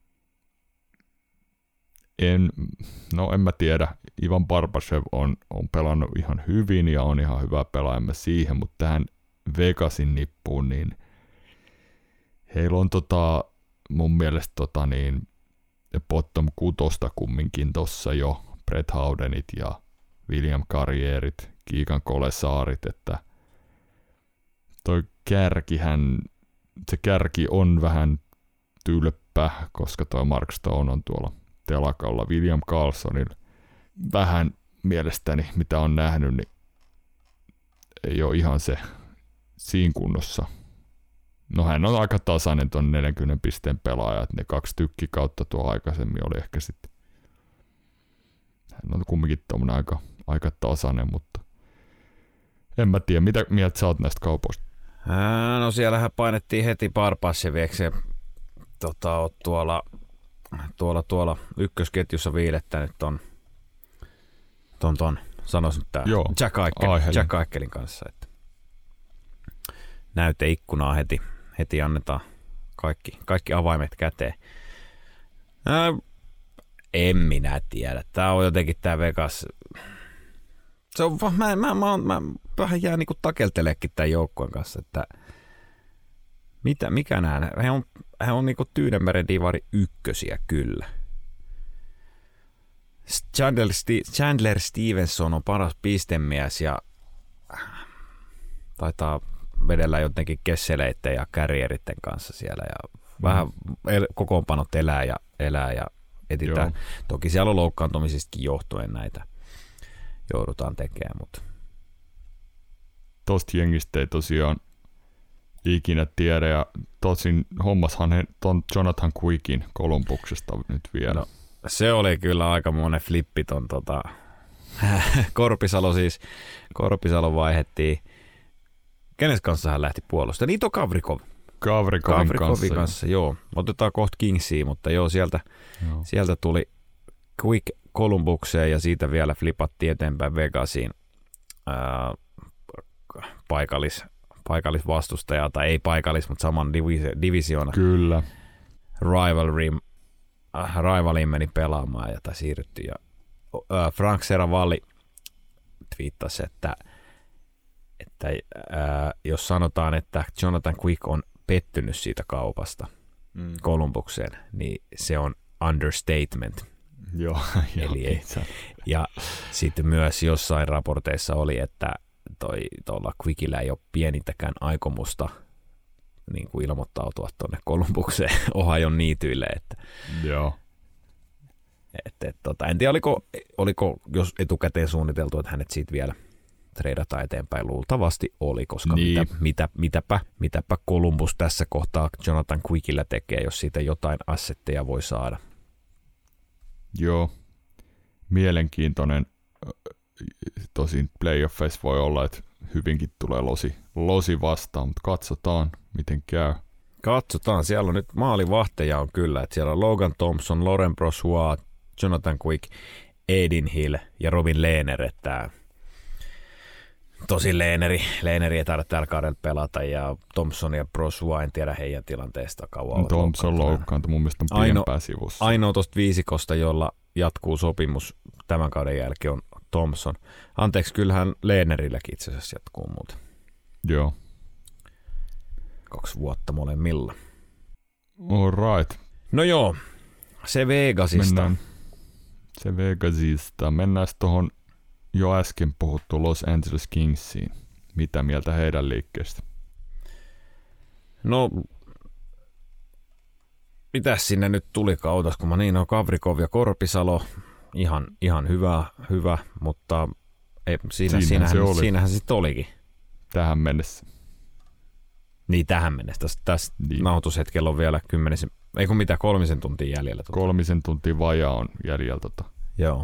En, no en mä tiedä. Ivan Barbashev on, on pelannut ihan hyvin ja on ihan hyvä pelaaja siihen, mutta tähän Vegasin nippuun, niin heillä on tota, mun mielestä tota niin, bottom kutosta kumminkin tossa jo, Brett Howdenit ja William Carrierit, Kiikan Kolesaarit, että toi kärkihän, se kärki on vähän tylppä, koska toi Mark Stone on tuolla telakalla. William Karlssonilla vähän mielestäni, mitä on nähnyt, niin ei ole ihan se siinä kunnossa. No hän on aika tasainen ton neljänkymmenen pisteen pelaaja, että ne kaksi tykki kautta tuo aikaisemmin oli ehkä sitten. Hän on kumminkin tommonen aika, aika tasainen, mutta en mä tiedä, mitä mieltä sä oot näistä kaupoista? Ää, no siellähän painettiin heti Barbasheviksi ja tota, oot tuolla, tuolla, tuolla ykkösketjussa viilettänyt ton, ton, ton sanoisin tää Joo, Jack, Eichel, Eichel. Jack Eichelin kanssa. Että näyteikkunaa heti, heti annetaan kaikki, kaikki avaimet käteen. Ää, en minä tiedä. Tää on jotenkin tää Vegas. Se on, mä, mä, mä, mä vähän jää niinku takelteleekin tämän joukkueen kanssa, että mitä, mikä nää, he on, he on niinku Tyynemeren divari ykkösiä kyllä. Chandler, Chandler Stevenson on paras pistemies ja taitaa vedellä jotenkin kesseleiden ja kärjieritten kanssa siellä ja vähän el, kokoonpanot elää ja elää ja etitään. Joo. Toki siellä on loukkaantumisistakin johtuen näitä joudutaan tekemään, mutta tosta jengistä ei tosiaan ikinä tiedä ja tosin hommashan he ton Jonathan Quickin Columbuksesta nyt vielä. No, se oli kyllä aika monen flippi ton tota Korpisalo siis, Korpisalo vaihettiin. Kenes kanssa hän lähti puolustamaan? Niitä on Kavrikov. Kavrikovin, Kavrikovin kanssa. kanssa, joo. Otetaan kohta Kingsia, mutta joo, sieltä, joo. sieltä tuli Quick Columbukseen ja siitä vielä flipattiin eteenpäin Vegasiin ää, paikallis, paikallisvastustajaa, tai ei paikallis, mutta saman divisi- divisioona. Kyllä. Rivalry, äh, rivaliin meni pelaamaan ja tai siirryttiin. Ja, äh, Frank Seravalli twiittasi, että, että äh, jos sanotaan, että Jonathan Quick on pettynyt siitä kaupasta mm. Columbukseen, niin se on understatement. Joo, Eli ei. Ja sitten myös jossain raporteissa oli, että toi tuolla Quickillä ei ole pienintäkään aikomusta niin kuin ilmoittautua tuonne Columbukseen Ohion niityille. Että, joo. että, että, tota, en tiedä, oliko, oliko jos etukäteen suunniteltu, että hänet siitä vielä treidataan eteenpäin. Luultavasti oli, koska niin. mitä, mitä, mitäpä, mitäpä Columbus tässä kohtaa Jonathan Quickillä tekee, jos siitä jotain assetteja voi saada. Joo, mielenkiintoinen. Tosin playoffeissa voi olla, että hyvinkin tulee losi, losi vastaan, mutta katsotaan, miten käy. Katsotaan, siellä on nyt maalivahteja on kyllä, että siellä on Logan Thompson, Laurent Brossoit, Jonathan Quick, Adin Hill ja Robin Lehner, että tosi Lehneri, Lehneri ei taida tällä kaudella pelata ja Thompson ja Brossoit, en tiedä heidän tilanteesta kauan. Thompson loukkaantui, mun mielestä on pidempää sivussa. Ainoa tuosta viisikosta, jolla jatkuu sopimus tämän kauden jälkeen on Thompson. Anteeksi, kyllähän Lehnerilläkin itse asiassa jatkuu muuten. Joo. Kaksi vuotta molemmilla. All right. No joo, se Vegasista. Mennään se Vegasista. Mennään tuohon jo äsken puhuttu Los Angeles Kingsiin. Mitä mieltä heidän liikkeestä? No, mitäs sinne nyt tuli kautas, kun mä niin on Kavrikov ja Korpisalo. Ihan, ihan hyvä, hyvä, mutta ei, siinä, siinähän, siinähän, se oli. siinähän se sitten olikin. Tähän mennessä. Niin, tähän mennessä. Tässä, tässä niin. Nauhoitushetkellä on vielä kymmenisen, ei kun mitä, kolmisen tuntia jäljellä. Tuota. Kolmisen tuntia vajaa on jäljellä. Tota. Joo.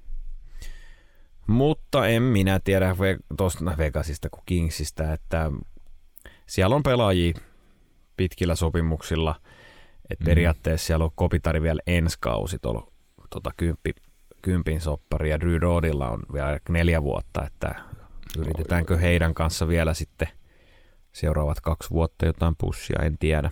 Mutta en minä tiedä tuosta Vegasista kuin Kingsistä, että siellä on pelaajia pitkillä sopimuksilla, että mm. periaatteessa siellä on Kopitari vielä ensi kausi tuolla tota, kymppi, kympin soppari ja Drew Rodilla on vielä neljä vuotta, että yritetäänkö heidän kanssa vielä sitten seuraavat kaksi vuotta jotain pussia, en tiedä.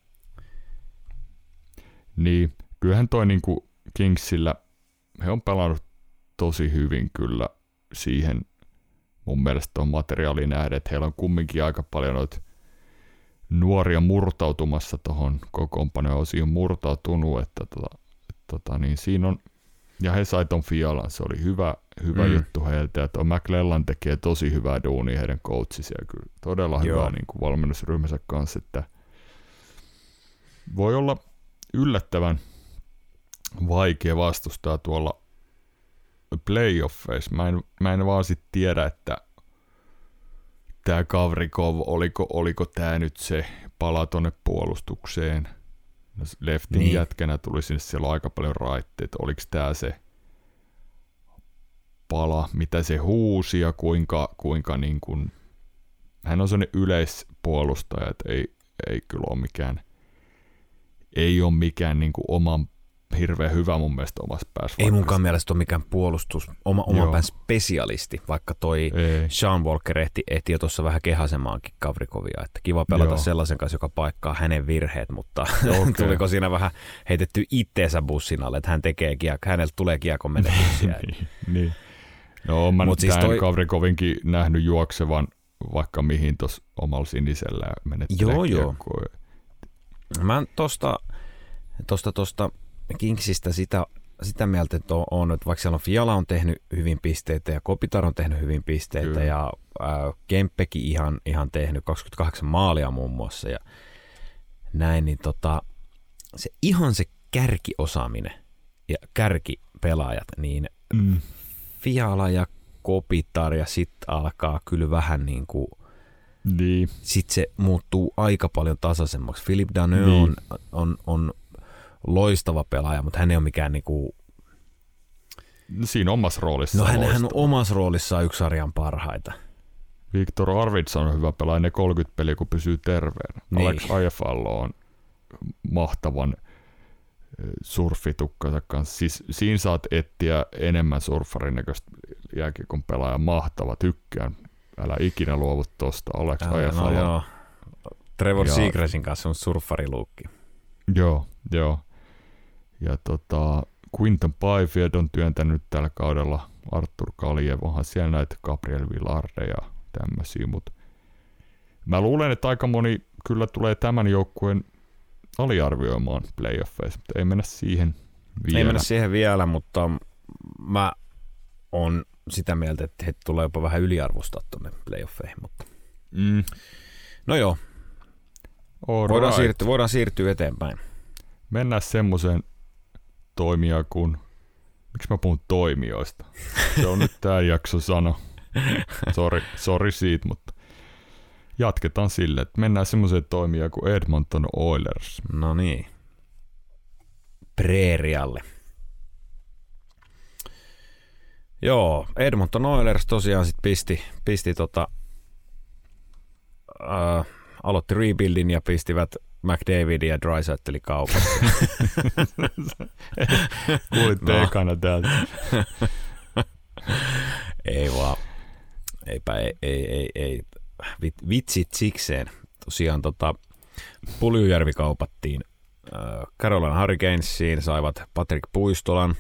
Niin, kyllähän toi niinku Kingsillä, he on pelannut tosi hyvin kyllä siihen mun mielestä tuon materiaaliin nähden, että heillä on kumminkin aika paljon noita nuoria murtautumassa tuohon kokoonpanoon osioon murtautunut, että tota, tota, niin siinä on, ja he sai ton Fialan, se oli hyvä, hyvä mm. juttu heiltä, ja tuo McClellan tekee tosi hyvää duunia heidän coachisia, kyllä todella Joo. hyvää niin kuin valmennusryhmänsä kanssa, että voi olla yllättävän vaikea vastustaa tuolla playoffeissa. Mä en, mä en vaan sit tiedä, että tää Kavrikov, oliko, oliko tää nyt se pala tonne puolustukseen. No, leftin niin. jätkänä tuli sinne, siellä aika paljon raitteita. Oliko tää se pala, mitä se huusi ja kuinka, kuinka niin kun, hän on sellainen yleispuolustaja, että ei, ei kyllä ole mikään, ei ole mikään niin kuin oman hirveän hyvä mun mielestä omassa päässä. Ei munkaan mielestä ole mikään puolustus, oma, oma pään spesialisti, vaikka toi Ei. Sean Walker ehti, ehti jo tuossa vähän kehasemaankin Gavrikovia, että kiva pelata Joo. sellaisen kanssa, joka paikkaa hänen virheet, mutta okay. tuliko siinä vähän heitetty itteensä bussin alle, että hän tekee kiekko, häneltä tulee kiekon menetyksiä. niin, niin. No on mä Mut nyt siis toi... Gavrikovinkin nähnyt juoksevan vaikka mihin tuossa omalla sinisellä ja menettelee Joo, kiekkoa. joo. Mä tosta, tosta, tosta Kingsistä sitä, sitä mieltä, että on, on, että vaikka siellä on Fiala on tehnyt hyvin pisteitä ja Kopitar on tehnyt hyvin pisteitä Kyllä. ja äh, Kemppekin ihan, ihan tehnyt kaksikymmentäkahdeksan maalia muun muassa ja näin, niin tota, se ihan se kärkiosaaminen ja kärkipelaajat, niin mm. Fiala ja Kopitar ja sitten alkaa kyllä vähän niin kuin, niin. sitten se muuttuu aika paljon tasaisemmaksi. Philippe Daneux niin. on, on, on loistava pelaaja, mutta hän ei ole mikään niinku... No siinä omassa roolissa. No hän, hän on omassa roolissaan yksi sarjan parhaita. Victor Arvidsson on hyvä pelaaja, ne kolmekymmentä peliä kun pysyy terveenä. Niin. Alex Ajafallo on mahtavan surfitukkansa kanssa. Siis siinä saat etsiä enemmän surfarin näköistä jääkiekon pelaaja. Mahtava, tykkään. Älä ikinä luovu tosta. Alex Ajafallo. No joo. Trevor ja... Seagrassin kanssa on surfariluukki. Joo, joo. Ja tota, Quinton Byfield on työntänyt tällä kaudella, Artur Kaljev, onhan siellä näitä Gabriel Villarde ja tämmöisiä, mutta mä luulen, että aika moni kyllä tulee tämän joukkueen aliarvioimaan playoffeissa, mutta ei mennä siihen vielä. Ei mennä siihen vielä, mutta mä oon sitä mieltä, että he tulee jopa vähän yliarvostaa tuonne playoffeihin, mutta mm. no joo, voidaan siirtyä, voidaan siirtyä eteenpäin. Mennään semmoiseen toimijaan kuin, miksi mä puhun toimijoista? Se on nyt tää jakso sana. Sori, sori siitä, mutta jatketaan sille, että mennään semmoiseen toimijaan kuin Edmonton Oilers. No niin. Preerialle. Joo, Edmonton Oilers tosiaan sit pisti, pisti tota, äh, aloitti rebuildin ja pistivät McDavidin ja Draisaitlin kaupassa. Kuulitte no. ekana täältä. Ei vaan. Eipä, ei, ei, ei, ei. Vitsit sikseen. Tosiaan tota, Puljujärvi kaupattiin äh, Carolina Hurricanesiin, saivat Patrick Puistolan.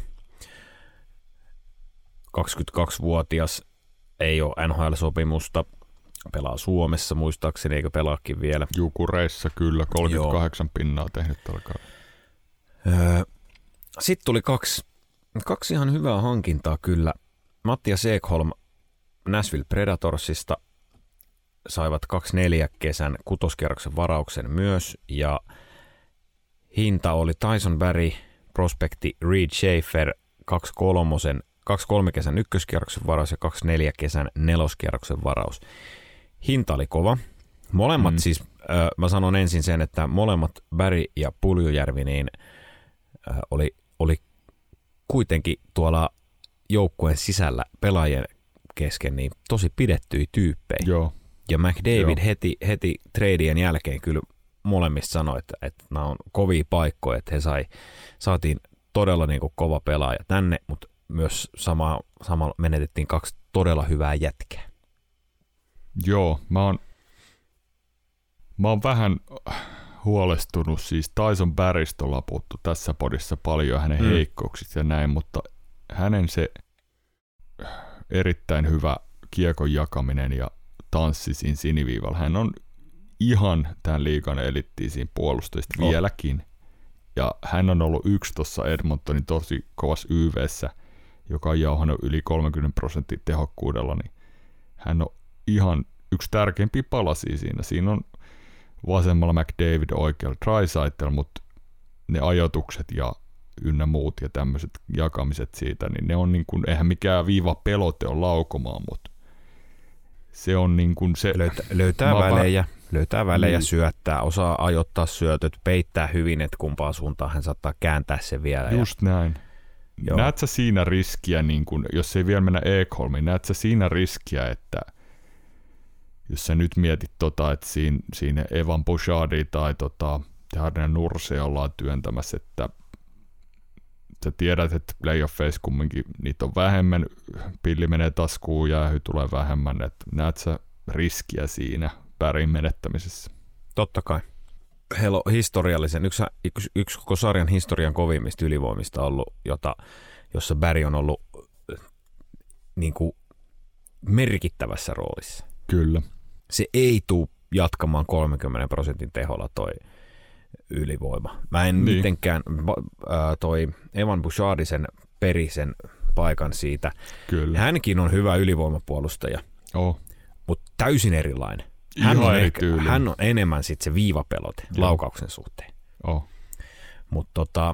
kaksikymmentäkaksivuotias, ei ole N H L-sopimusta. Pelaa Suomessa muistaakseni, eikö pelaakin vielä? Jukureissa kyllä, kolmekymmentäkahdeksan Joo. pinnaa tehnyt tällä kaudella. Öö, Sitten tuli kaksi, kaksi ihan hyvää hankintaa kyllä. Mattias Ekholm Nashville Predatorsista saivat kaksikymmentäneljä kesän kutoskierroksen varauksen myös, ja hinta oli Tyson Barrie, prospekti Reed Schaefer, kaksikymmentäkolme kesän ykköskierroksen varaus ja kaksikymmentäneljä kesän neloskierroksen varaus. Hinta oli kova. Molemmat mm. siis, äh, mä sanon ensin sen, että molemmat Barrie ja Puljujärvi niin, äh, oli, oli kuitenkin tuolla joukkueen sisällä pelaajien kesken niin tosi pidettyjä tyyppejä. Joo. Ja McDavid Joo. heti, heti treidien jälkeen kyllä molemmista sanoi, että, että nämä on kovia paikkoja, että he sai, saatiin todella niin kuin kova pelaaja tänne, mutta myös sama, samalla menetettiin kaksi todella hyvää jätkää. Joo, mä oon, mä oon vähän huolestunut, siis Tyson Barriestä ollaan puhuttu tässä podissa paljon, hänen mm. heikkouksista ja näin, mutta hänen se erittäin hyvä kiekon jakaminen ja tanssi siinä siniviivalla, hän on ihan tämän liigan elittiin siinä puolustajista oh. vieläkin. Ja hän on ollut yksi tuossa Edmontonin tosi kovassa Y V:ssä, joka on jauhannut yli kolmekymmentä prosenttia tehokkuudella, niin hän on ihan yksi tärkeimpiä palasia siinä. Siinä on vasemmalla McDavid, oikealla Draisaitl, mutta ne ajoitukset ja ynnä muut ja tämmöiset jakamiset siitä, niin ne on niin kuin, eihän mikään viiva pelote on laukomaan, mutta se on niin kuin se... Löytä, löytää välejä, va- löytää välejä, niin. Syöttää, osaa ajoittaa syötöt, peittää hyvin, että kumpaan suuntaan hän saattaa kääntää se vielä. Just ja... näin. Joo. Näet sä siinä riskiä, niin kun, jos ei vielä mennä Ekholmiin, näet sä siinä riskiä, että jos sä nyt mietit, tota, että siinä, siinä Evan Bouchardia tai tota, Harden Nurse ollaan työntämässä, että sä tiedät, että playoffeissa kumminkin niitä on vähemmän, pilli menee taskuun, jäähy tulee vähemmän, että näet sä riskiä siinä Barryn menettämisessä? Totta kai. Heillä on historiallisen, yksi, yksi, yksi koko sarjan historian kovimmista ylivoimista ollut, jota, jossa Barry on ollut niin kuin merkittävässä roolissa. Kyllä. Se ei tule jatkamaan kolmenkymmenen prosentin teholla toi ylivoima. Mä en niin. mitenkään, toi Evan Bouchardisen perisen paikan siitä. Kyllä. Hänkin on hyvä ylivoimapuolustaja, oh. mutta täysin erilainen. Hän on, ehkä, hän on enemmän sit se viivapelote Joo. laukauksen suhteen. Oh. Mutta tota,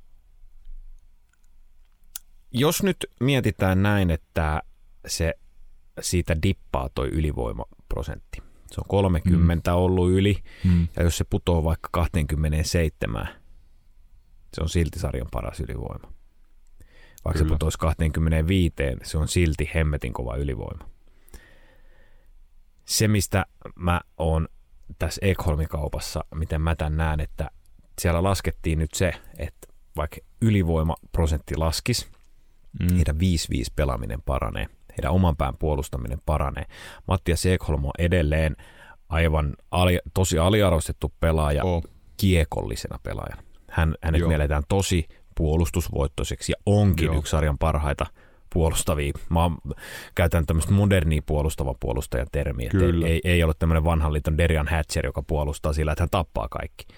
jos nyt mietitään näin, että se siitä dippaa toi ylivoimaprosentti. Se on kolmekymmentä mm. ollut yli, mm. ja jos se putoo vaikka kaksikymmentäseitsemän, se on silti sarjan paras ylivoima. Vaikka Kyllä. se putoisi kaksikymmentäviisi, se on silti hemmetin kova ylivoima. Se, mistä mä oon tässä Ekholmi-kaupassa, miten mä tämän näen, että siellä laskettiin nyt se, että vaikka ylivoimaprosentti laskisi, mm. heidän viisi viisi pelaaminen paranee, heidän oman pään puolustaminen paranee. Mattias Ekholm on edelleen aivan ali, tosi aliarvostettu pelaaja oh. kiekollisena pelaajana. Hän, hänet Joo. mielletään tosi puolustusvoittoiseksi ja onkin Joo. yksi sarjan parhaita puolustavia. Mä käytän tämmöistä modernia puolustava puolustajan termiä. Ei, ei, ei ole tämmöinen vanhan liiton Derian Hatcher, joka puolustaa sillä, että hän tappaa kaikki.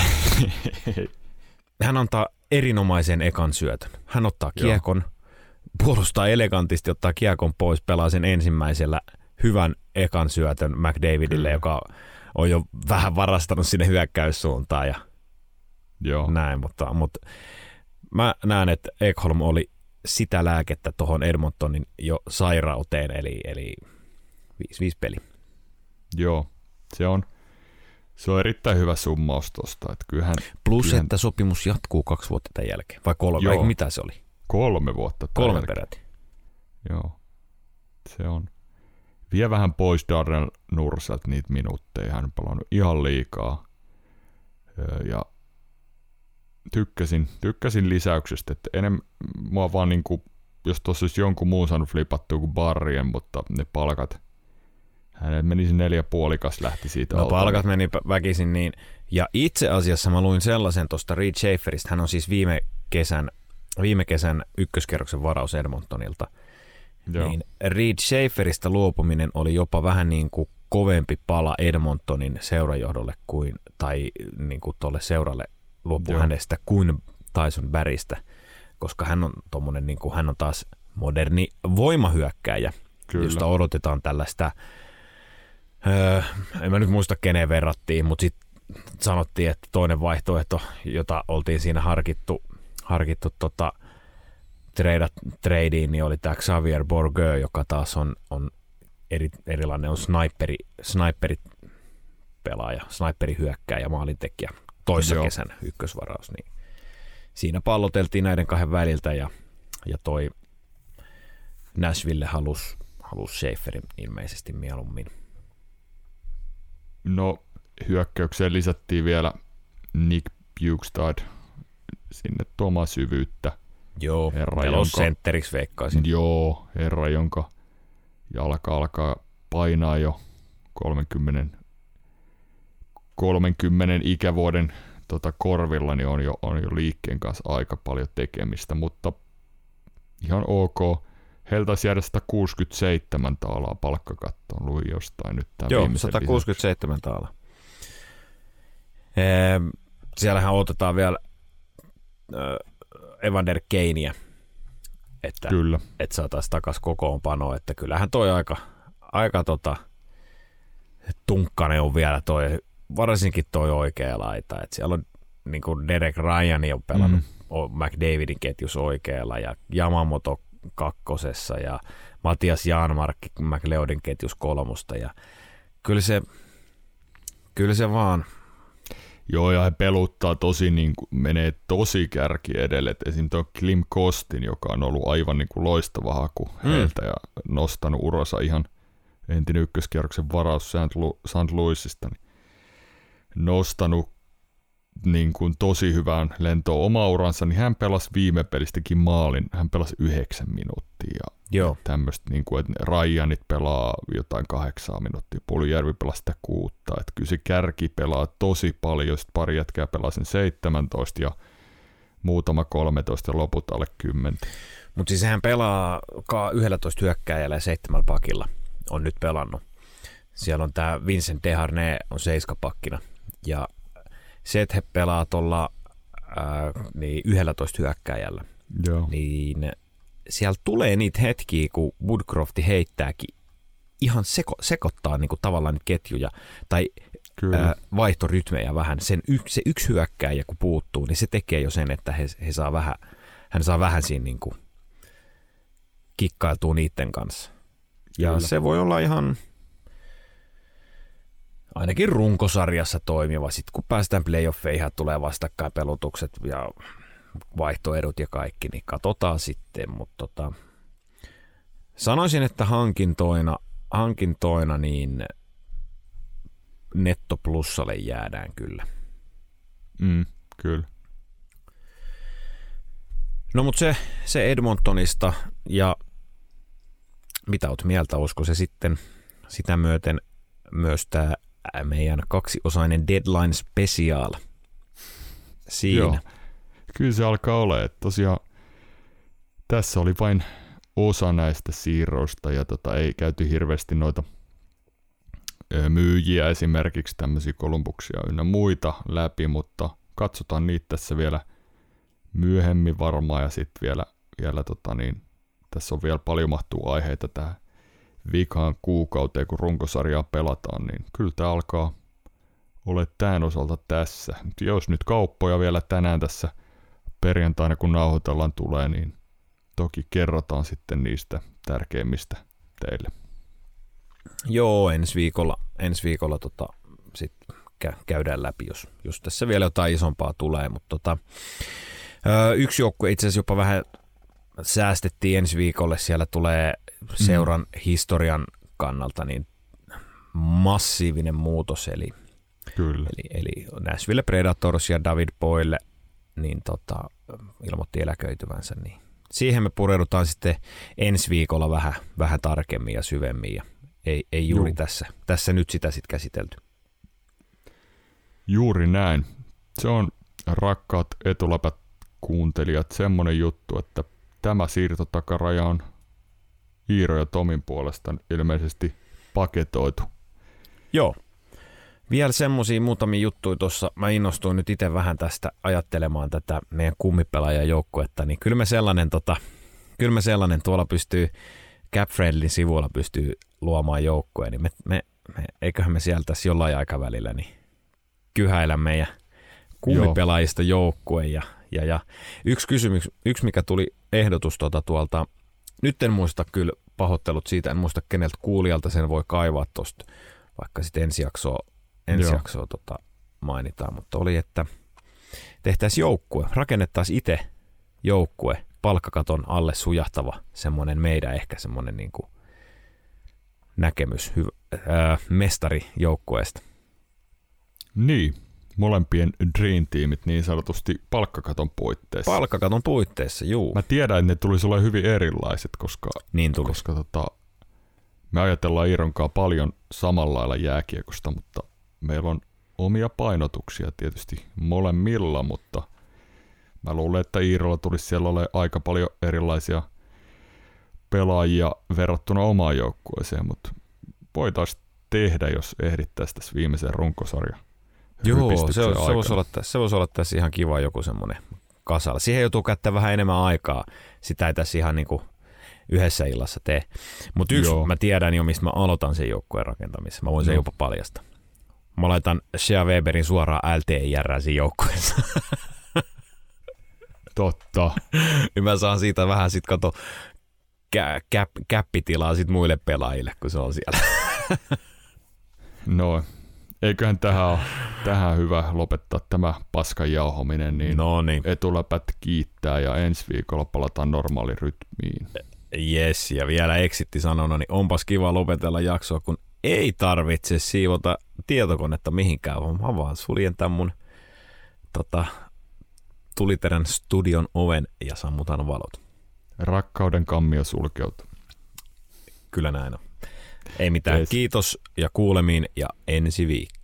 Hän antaa erinomaisen ekan syötön. Hän ottaa kiekon, Joo. puolustaa elegantisti, ottaa kiekon pois, pelaa sen ensimmäisellä hyvän ekan syötön McDavidille, Kyllä. joka on jo vähän varastanut sinne hyökkäyssuuntaan ja Joo. näin. Mutta, mutta mä näen, että Ekholm oli sitä lääkettä tuohon Edmontonin jo sairauteen, eli, eli viisi viisi peli. Joo, se on, se on erittäin hyvä summaus tuosta. Kyllähän, Plus, kyllähän... että sopimus jatkuu kaksi vuotta tämän jälkeen, vai kolme, vai mitä se oli? Kolme vuotta. Kolme peräti. Joo, se on. Vie vähän pois Darren Nurselta niitä minuutteja, hän on pelannut ihan liikaa. Ja Tykkäsin, tykkäsin lisäyksestä, että enemmän mua vaan niinku, jos tuossa olisi jonkun muun saanut flipattua kuin Barrien, mutta ne palkat, hänet meni se neljä puolikas, lähti siitä. No palkat meni väkisin niin, ja itse asiassa mä luin sellaisen tuosta Reed Schaeferista, hän on siis viime kesän, viime kesän ykköskerroksen varaus Edmontonilta, Joo. niin Reed Schaeferista luopuminen oli jopa vähän niin kuin kovempi pala Edmontonin seurajohdolle kuin, tai niin kuin tuolle seuralle luopuu Joo. hänestä kuin Tyson Barrystä, koska hän on tommonen, niin kuin, hän on taas moderni voimahyökkääjä, Kyllä. josta odotetaan tällaista, öö, en mä nyt muista keneen verrattiin, mutta sitten sanottiin, että toinen vaihtoehto, jota oltiin siinä harkittu, harkittu tota, treidat, treidiin, niin oli tämä Xavier Bourgault, joka taas on, on eri, erilainen, on sniperi, sniperi pelaaja, sniperihyökkääjä, maalintekijä. Toissa Joo. kesän ykkösvaraus, niin siinä palloteltiin näiden kahden väliltä ja, ja toi Nashville halusi halus Schaeferin ilmeisesti mieluummin. No hyökkäykseen lisättiin vielä Nick Bjugstad sinne tuomaan syvyyttä. Joo, nelosentteriksi veikkaisin. Joo, herra, jonka jalka alkaa painaa jo kolmekymmentä kolmenkymmenen ikävuoden tota, korvilla, niin on jo, on jo liikkeen kanssa aika paljon tekemistä, mutta ihan ok. Heiltä taisi jäädä sata kuusikymmentäseitsemän taalaa palkkakattoon, luin jostain nyt tämän Joo, sata kuusikymmentäseitsemän taalaa. Ee, siellähän otetaan vielä äh, Evander Kaneä, että, Kyllä. että saataisiin takaisin kokoonpanoa, että kyllähän toi aika, aika tota, tunkkainen on vielä toi, varsinkin toi oikea laita, että siellä on niin kuin Derek Ryan on pelannut mm. McDavidin ketjus oikealla ja Yamamoto kakkosessa ja Matias Janmark McLeodin ketjus kolmosta ja kyllä se, kyllä se vaan. Joo, ja he peluttaa tosi, niin kuin, menee tosi kärki edelle. Et esim. Tuo Klim Kostin, joka on ollut aivan niin kuin loistava haku mm. heiltä ja nostanut urosa ihan entinen ykköskierroksen varaus Saint Louisista, niin nostanut niin kuin tosi hyvään lentoon oma uransa, niin hän pelasi viime pelistäkin maalin. Hän pelasi yhdeksän minuuttia. Joo. Tämmöistä, niin kuin, että Ryanit pelaa jotain kahdeksaa minuuttia, Puljujärvi pelaa sitä kuutta. Että kyllä se kärki pelaa tosi paljon, sitten pari jätkää pelaa sen seitsemäntoista ja muutama kolmetoista ja loput alle kymmenen. Mutta siis hän pelaa yksitoista hyökkääjällä ja seitsemällä pakilla. On nyt pelannut. Siellä on tämä Vincent Desharnais on seiskapakkina. Ja se, että he pelaa tuolla niin yksitoista hyökkääjällä, Joo. niin siellä tulee niitä hetkiä, kun Woodcrofti heittääkin ihan seko, sekoittaa niin kuin tavallaan niitä ketjuja tai ää, vaihtorytmejä vähän. Sen y, se yksi hyökkääjä, kun puuttuu, niin se tekee jo sen, että he, he saa vähän, hän saa vähän siinä niin kuin kikkailtua niiden kanssa. Ja Kyllä. se voi olla ihan ainakin runkosarjassa toimiva. Sitten kun päästään playoffeihin, tulee vastakkainpelutukset ja vaihtoedut ja kaikki, niin katsotaan sitten. Mutta tota, sanoisin, että hankintoina, hankintoina niin nettoplussalle jäädään kyllä. Mm, kyllä. No mutta se, se Edmontonista ja mitä oot mieltä, olisiko se sitten sitä myöten myös tämä meidän kaksiosainen Deadline Special siinä. Joo. Kyllä se alkaa olla, että tosiaan tässä oli vain osa näistä siirroista ja tota, ei käyty hirveästi noita myyjiä esimerkiksi tämmöisiä Columbuksia ynnä muita läpi, mutta katsotaan niitä tässä vielä myöhemmin varmaan ja sitten vielä, vielä tota niin, tässä on vielä paljon mahtuu aiheita tähän vikaan kuukauteen, kun runkosarjaa pelataan, niin kyllä tämä alkaa olla tämän osalta tässä. Jos nyt kauppoja vielä tänään tässä perjantaina, kun nauhoitellaan tulee, niin toki kerrotaan sitten niistä tärkeimmistä teille. Joo, ensi viikolla, ensi viikolla tota, sit käydään läpi, jos, jos tässä vielä jotain isompaa tulee. Mutta tota, yksi joukkue itse asiassa jopa vähän säästettiin ensi viikolle. Siellä tulee seuran mm. historian kannalta niin massiivinen muutos, eli, Kyllä. eli, eli Nashville Predators ja David Boyle niin tota, ilmoitti eläköityvänsä. Niin siihen me pureudutaan sitten ensi viikolla vähän, vähän tarkemmin ja syvemmin, ja ei, ei juuri tässä, tässä nyt sitä sitten käsitelty. Juuri näin. Se on, rakkaat etuläpät kuuntelijat, semmoinen juttu, että tämä siirtotakaraja on Iiro ja Tomin puolesta ilmeisesti paketoitu. Joo. Vielä semmoisia muutamia juttuja tuossa. Mä innostuin nyt itse vähän tästä ajattelemaan tätä meidän kummipelaajan joukkuetta, niin kyllä me sellainen, tota, kyllä me sellainen tuolla pystyy, CapFriendlyn sivuilla pystyy luomaan joukkueen, niin me, me, me, eiköhän me sieltä tässä jollain aikavälillä niin kyhäillä meidän kummipelaajista joukkue. Ja, ja, ja yksi kysymys, yksi mikä tuli ehdotus tuota tuolta, nyt en muista kyllä pahoittelut siitä, en muista keneltä kuulijalta sen voi kaivaa tuosta, vaikka sitten ensi jaksoa, ensi jaksoa tota mainitaan, mutta oli, että tehtäisiin joukkue, rakennettaisiin itse joukkue, palkkakaton alle sujahtava semmoinen meidän ehkä semmoinen niin kuin näkemys hyv- ää, mestarijoukkueesta. Niin, molempien Dream Teamit niin sanotusti palkkakaton puitteissa. Palkkakaton puitteissa, juu. Mä tiedän, että ne tulisi olla hyvin erilaiset, koska, niin koska tota, me ajatellaan Iironkaan paljon samalla lailla jääkiekosta, mutta meillä on omia painotuksia tietysti molemmilla, mutta mä luulen, että Iirolla tulisi siellä ole aika paljon erilaisia pelaajia verrattuna omaan joukkueeseen, mutta voitaisiin tehdä, jos ehdittäisiin tässä viimeisen runkosarjan. Joo, se, se, voisi olla, se voisi olla tässä ihan kiva joku semmoinen kasalla. Siihen joutuu käyttää vähän enemmän aikaa. Sitä ei tässä ihan niin kuin yhdessä illassa tee. Mutta yksi, Joo. mä tiedän jo, mistä mä aloitan sen joukkueen rakentamisen. Mä voin sen no. jopa paljastaa. Mä laitan Shea Weberin suoraan L T I R siinä joukkueessa. Totta. Niin mä saan siitä vähän sit kato kä- käp- käppitilaa sit muille pelaajille, kun se on siellä. No, eiköhän tähän ole tähän hyvä lopettaa tämä paskan jauhominen, niin, no niin. Etuläpät kiittää ja ensi viikolla palataan normaalirytmiin. Jes, ja vielä exitti sanona, niin onpas kiva lopetella jaksoa, kun ei tarvitse siivota tietokonetta mihinkään, vaan mä vaan suljen tämän mun tota, tuliterän studion oven ja sammutan valot. Rakkauden kammio sulkeutuu. Kyllä näin on. Ei mitään. Yes. Kiitos ja kuulemiin ja ensi viikko.